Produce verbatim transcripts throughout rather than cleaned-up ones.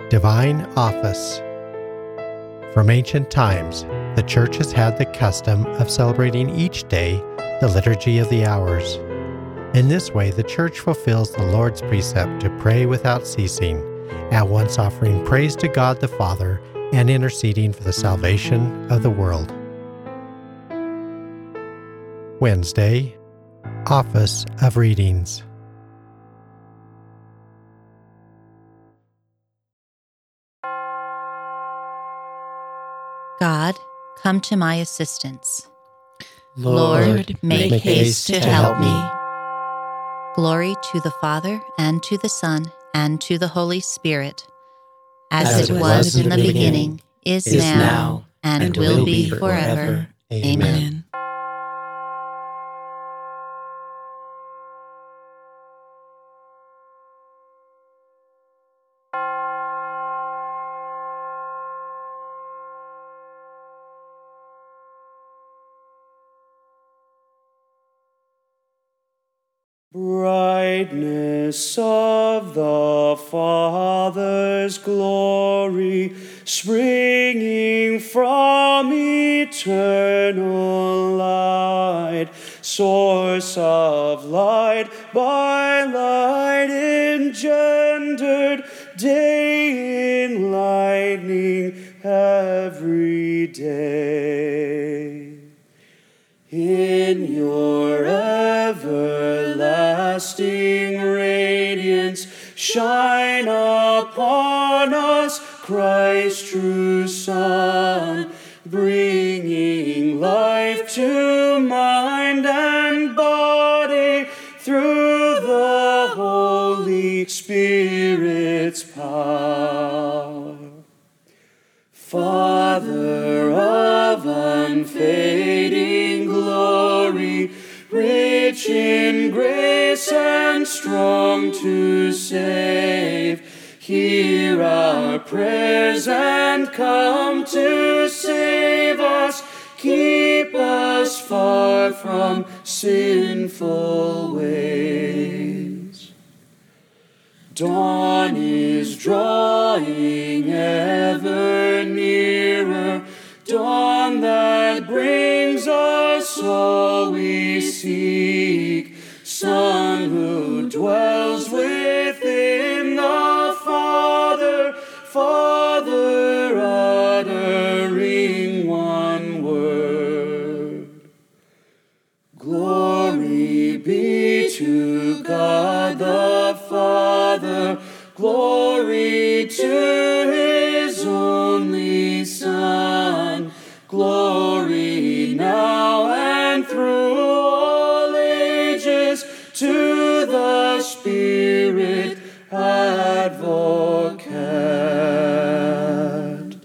Divine Office. From ancient times, the Church has had the custom of celebrating each day the Liturgy of the Hours. In this way, the Church fulfills the Lord's precept to pray without ceasing, at once offering praise to God the Father and interceding for the salvation of the world. Wednesday, Office of Readings. God, come to my assistance. Lord, Lord, make, make haste to help me. me. Glory to the Father, and to the Son, and to the Holy Spirit, as, As it was in the beginning, is, is now, now, and, and will will be be forever. forever. Amen. Amen. Brightness of the Father's glory, springing from eternal light, source of light, by light engendered, day enlightening every day. In your everlasting radiance, shine upon us, Christ true Son, bringing life to mind and body through the Holy Spirit's power. Father of unfading glory, rich in grace and strong to save, hear our prayers and come to save us. Keep us far from sinful ways. Dawn is drawing ever nearer, dawn that brings us all we seek. Son who dwells within the Father, Father uttering one word. Glory be to God the Father, glory to His only Son, glory now and through all ages to the Spirit Advocate.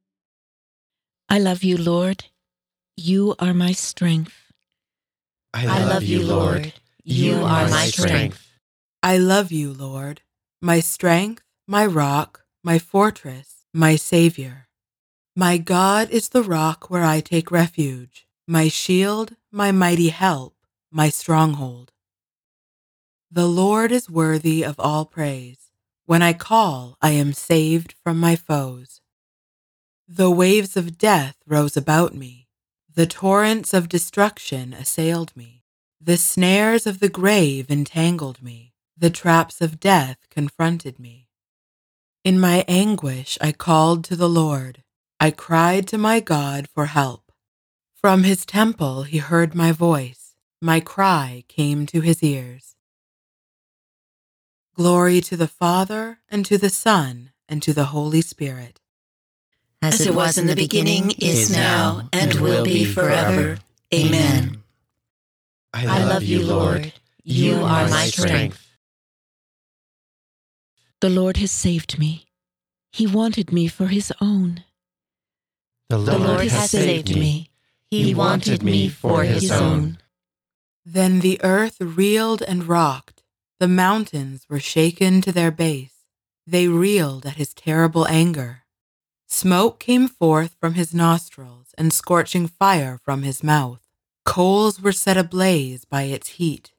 I love you, Lord. You are my strength. I love you, Lord. You are my strength. I love you, Lord, my strength, my rock, my fortress, my Savior. My God is the rock where I take refuge, my shield, my mighty help, my stronghold. The Lord is worthy of all praise. When I call, I am saved from my foes. The waves of death rose about me. The torrents of destruction assailed me. The snares of the grave entangled me. The traps of death confronted me. In my anguish I called to the Lord. I cried to my God for help. From His temple He heard my voice. My cry came to His ears. Glory to the Father, and to the Son, and to the Holy Spirit. As it was in the beginning, is now, and will be forever. Amen. I love you, Lord. You are my strength. The Lord has saved me. He wanted me for His own. The The Lord has saved me. He wanted me for His own. Then the earth reeled and rocked. The mountains were shaken to their base. They reeled at His terrible anger. Smoke came forth from His nostrils, and scorching fire from His mouth. Coals were set ablaze by its heat.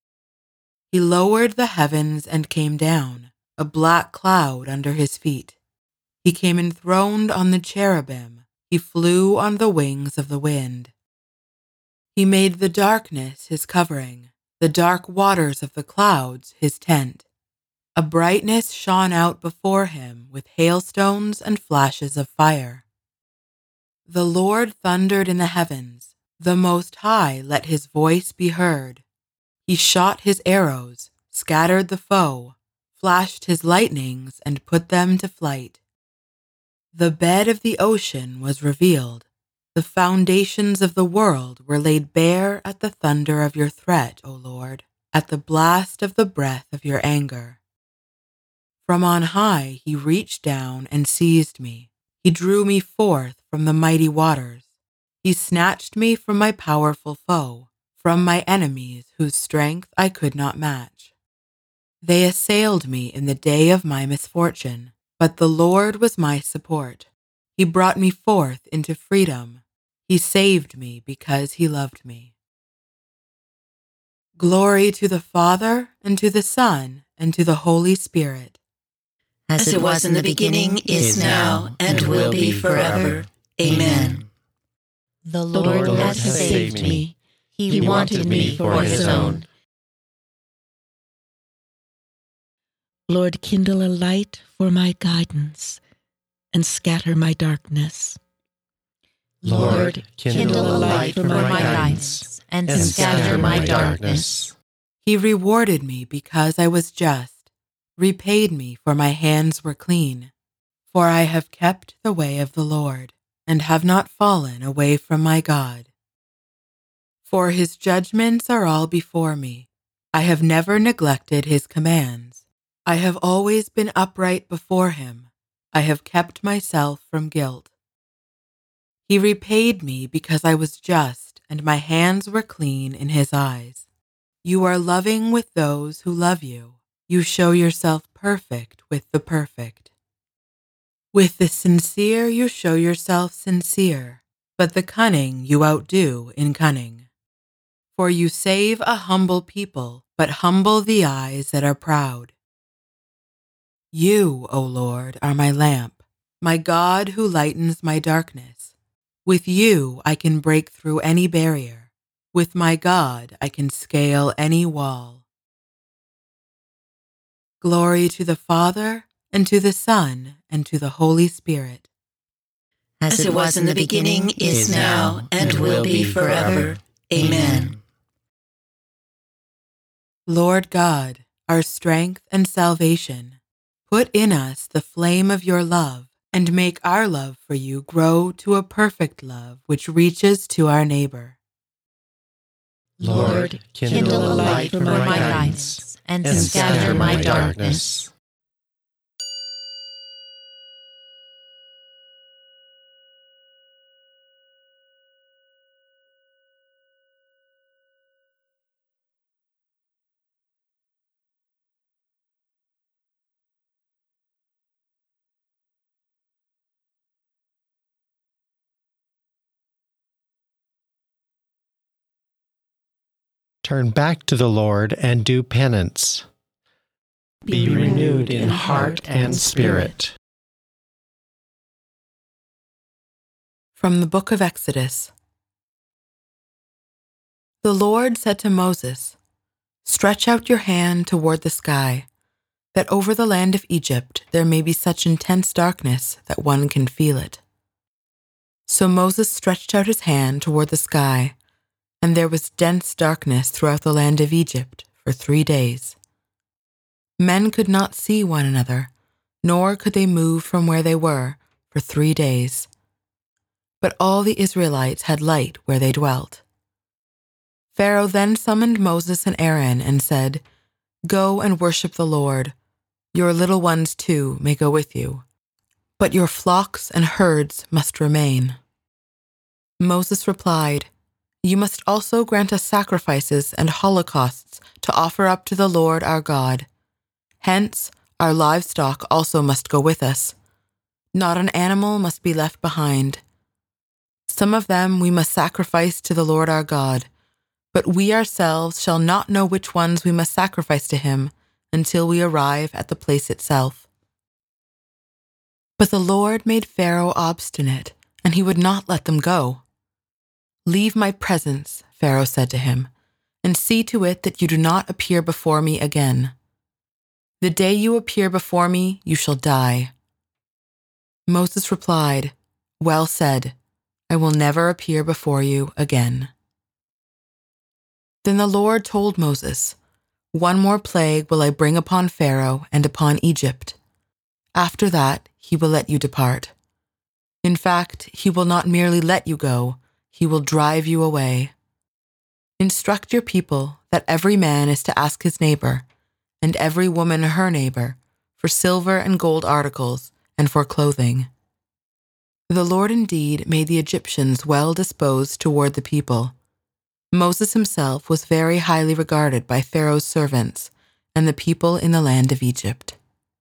He lowered the heavens and came down, a black cloud under His feet. He came enthroned on the cherubim. He flew on the wings of the wind. He made the darkness his covering, the dark waters of the clouds his tent. A brightness shone out before him with hailstones and flashes of fire. The Lord thundered in the heavens. The Most High let his voice be heard. He shot his arrows, scattered the foe, flashed his lightnings, and put them to flight. The bed of the ocean was revealed. The foundations of the world were laid bare at the thunder of your threat, O Lord, at the blast of the breath of your anger. From on high he reached down and seized me. He drew me forth from the mighty waters. He snatched me from my powerful foe, from my enemies whose strength I could not match. They assailed me in the day of my misfortune, but the Lord was my support. He brought me forth into freedom. He saved me because he loved me. Glory to the Father, and to the Son, and to the Holy Spirit. As it was in the beginning, is now, and will be forever. Amen. The Lord, Lord has has saved saved me. me. He, He wanted me for his own. Lord, kindle a light for my guidance and scatter my darkness. Lord, kindle a light for my guidance and and scatter my darkness. He rewarded me because I was just, repaid me for my hands were clean. For I have kept the way of the Lord, and have not fallen away from my God. For his judgments are all before me. I have never neglected his commands. I have always been upright before him. I have kept myself from guilt. He repaid me because I was just, and my hands were clean in his eyes. You are loving with those who love you. You show yourself perfect with the perfect. With the sincere you show yourself sincere, but the cunning you outdo in cunning. For you save a humble people, but humble the eyes that are proud. You, O Lord, are my lamp, my God who lightens my darkness. With you I can break through any barrier. With my God I can scale any wall. Glory to the Father, and to the Son, and to the Holy Spirit. As it was in the beginning, is now, and will be forever. Amen. Lord God, our strength and salvation, put in us the flame of your love, and make our love for you grow to a perfect love which reaches to our neighbor. Lord, kindle a light for my guidance and and scatter my darkness. Turn back to the Lord and do penance. Be renewed in heart and spirit. From the book of Exodus. The Lord said to Moses, "Stretch out your hand toward the sky, that over the land of Egypt there may be such intense darkness that one can feel it." So Moses stretched out his hand toward the sky, and there was dense darkness throughout the land of Egypt for three days. Men could not see one another, nor could they move from where they were for three days. But all the Israelites had light where they dwelt. Pharaoh then summoned Moses and Aaron and said, "Go and worship the Lord. Your little ones too may go with you, but your flocks and herds must remain." Moses replied, "You must also grant us sacrifices and holocausts to offer up to the Lord our God. Hence, our livestock also must go with us. Not an animal must be left behind. Some of them we must sacrifice to the Lord our God, but we ourselves shall not know which ones we must sacrifice to him until we arrive at the place itself." But the Lord made Pharaoh obstinate, and he would not let them go. "Leave my presence," Pharaoh said to him, "and see to it that you do not appear before me again. The day you appear before me, you shall die." Moses replied, "Well said, I will never appear before you again." Then the Lord told Moses, "One more plague will I bring upon Pharaoh and upon Egypt. After that, he will let you depart. In fact, he will not merely let you go, he will drive you away. Instruct your people that every man is to ask his neighbor, and every woman her neighbor, for silver and gold articles and for clothing." The Lord indeed made the Egyptians well disposed toward the people. Moses himself was very highly regarded by Pharaoh's servants and the people in the land of Egypt.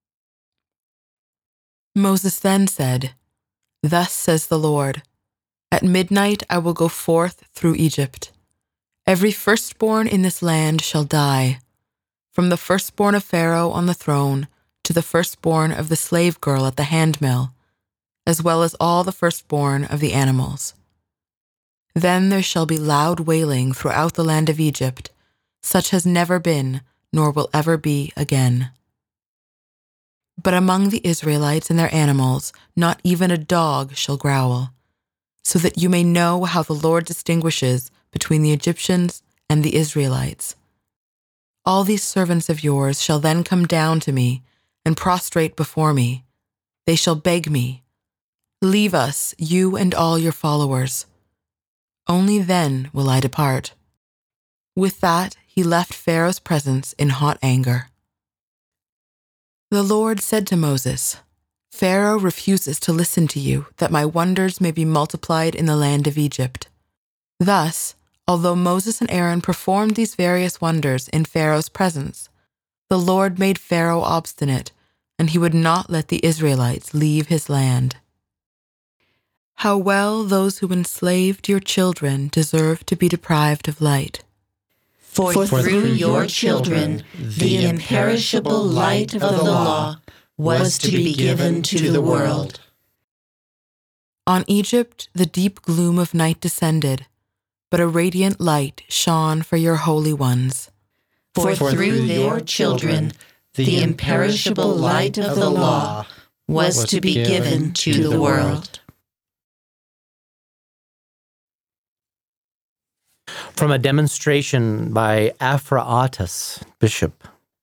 Moses then said, "Thus says the Lord, at midnight I will go forth through Egypt. Every firstborn in this land shall die, from the firstborn of Pharaoh on the throne to the firstborn of the slave girl at the handmill, as well as all the firstborn of the animals. Then there shall be loud wailing throughout the land of Egypt, such has never been, nor will ever be again. But among the Israelites and their animals, not even a dog shall growl, so that you may know how the Lord distinguishes between the Egyptians and the Israelites. All these servants of yours shall then come down to me and prostrate before me. They shall beg me, 'Leave us, you and all your followers.' Only then will I depart." With that, he left Pharaoh's presence in hot anger. The Lord said to Moses, "Pharaoh refuses to listen to you, that my wonders may be multiplied in the land of Egypt." Thus, although Moses and Aaron performed these various wonders in Pharaoh's presence, the Lord made Pharaoh obstinate, and he would not let the Israelites leave his land. How well those who enslaved your children deserve to be deprived of light. For, For through your children the imperishable light of the law was to be given to the world. On Egypt the deep gloom of night descended, but a radiant light shone for your holy ones. For, For through your children the imperishable light of the law was to be given to the world. From a demonstration by Aphraatus, bishop.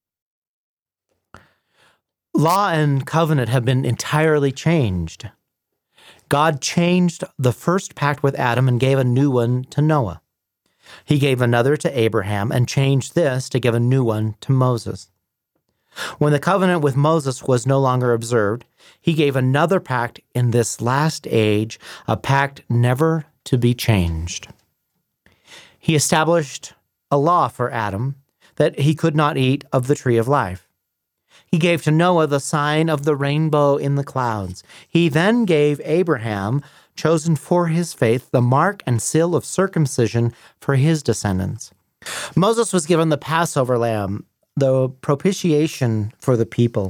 Law and covenant have been entirely changed. God changed the first pact with Adam and gave a new one to Noah. He gave another to Abraham and changed this to give a new one to Moses. When the covenant with Moses was no longer observed, he gave another pact in this last age, a pact never to be changed. He established a law for Adam that he could not eat of the tree of life. He gave to Noah the sign of the rainbow in the clouds. He then gave Abraham, chosen for his faith, the mark and seal of circumcision for his descendants. Moses was given the Passover lamb, the propitiation for the people.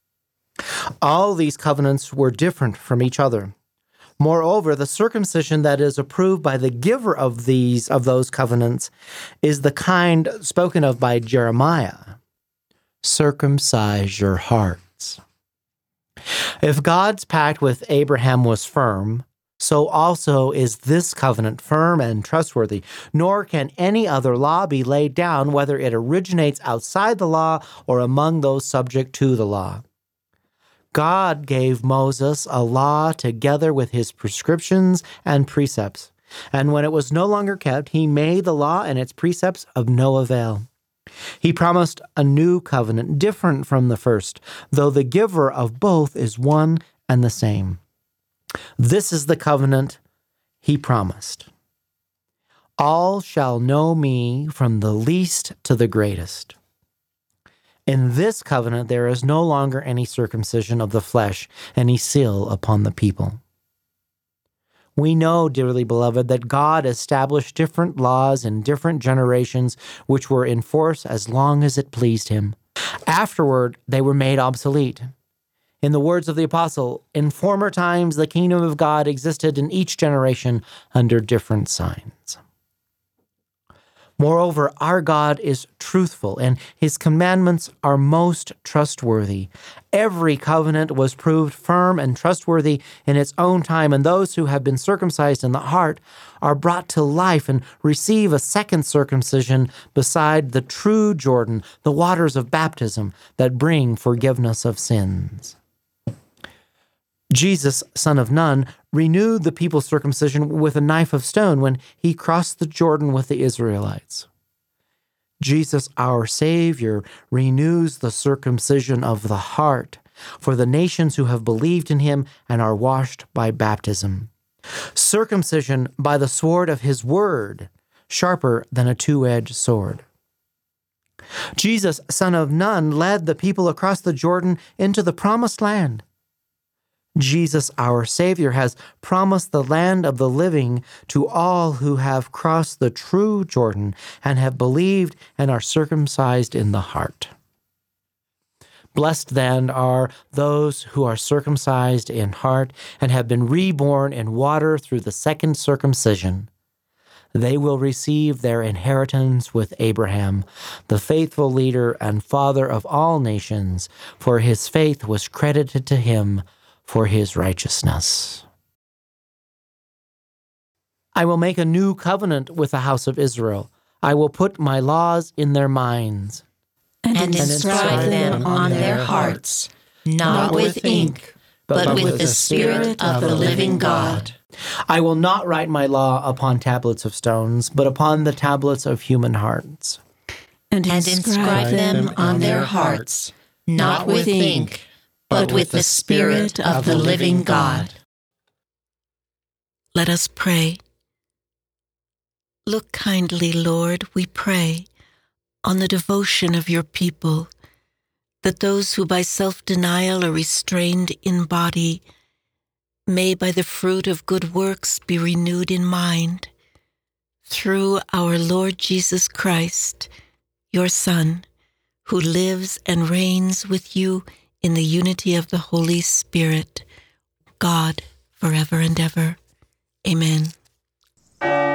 All these covenants were different from each other. Moreover, the circumcision that is approved by the giver of these of those covenants is the kind spoken of by Jeremiah. Circumcise your hearts. If God's pact with Abraham was firm, so also is this covenant firm and trustworthy, nor can any other law be laid down, whether it originates outside the law or among those subject to the law. God gave Moses a law together with his prescriptions and precepts, and when it was no longer kept, he made the law and its precepts of no avail. He promised a new covenant different from the first, though the giver of both is one and the same. This is the covenant he promised. All shall know me from the least to the greatest. In this covenant, there is no longer any circumcision of the flesh, any seal upon the people. We know, dearly beloved, that God established different laws in different generations which were in force as long as it pleased him. Afterward, they were made obsolete. In the words of the apostle, in former times the kingdom of God existed in each generation under different signs. Moreover, our God is truthful, and his commandments are most trustworthy. Every covenant was proved firm and trustworthy in its own time, and those who have been circumcised in the heart are brought to life and receive a second circumcision beside the true Jordan, the waters of baptism that bring forgiveness of sins. Jesus, son of Nun, renewed the people's circumcision with a knife of stone when he crossed the Jordan with the Israelites. Jesus, our Savior, renews the circumcision of the heart for the nations who have believed in him and are washed by baptism. Circumcision by the sword of his word, sharper than a two-edged sword. Jesus, son of Nun, led the people across the Jordan into the promised land. Jesus, our Savior, has promised the land of the living to all who have crossed the true Jordan and have believed and are circumcised in the heart. Blessed then are those who are circumcised in heart and have been reborn in water through the second circumcision. They will receive their inheritance with Abraham, the faithful leader and father of all nations, for his faith was credited to him for his righteousness. I will make a new covenant with the house of Israel. I will put my laws in their minds. And, and inscribe them on their hearts, not with ink, but with the Spirit of the living God. I will not write my law upon tablets of stones, but upon the tablets of human hearts. And inscribe them on their hearts, not with ink, but with the Spirit of the living God. Let us pray. Look kindly, Lord, we pray, on the devotion of your people, that those who by self-denial are restrained in body may by the fruit of good works be renewed in mind. Through our Lord Jesus Christ, your Son, who lives and reigns with you in the unity of the Holy Spirit, God, forever and ever. Amen.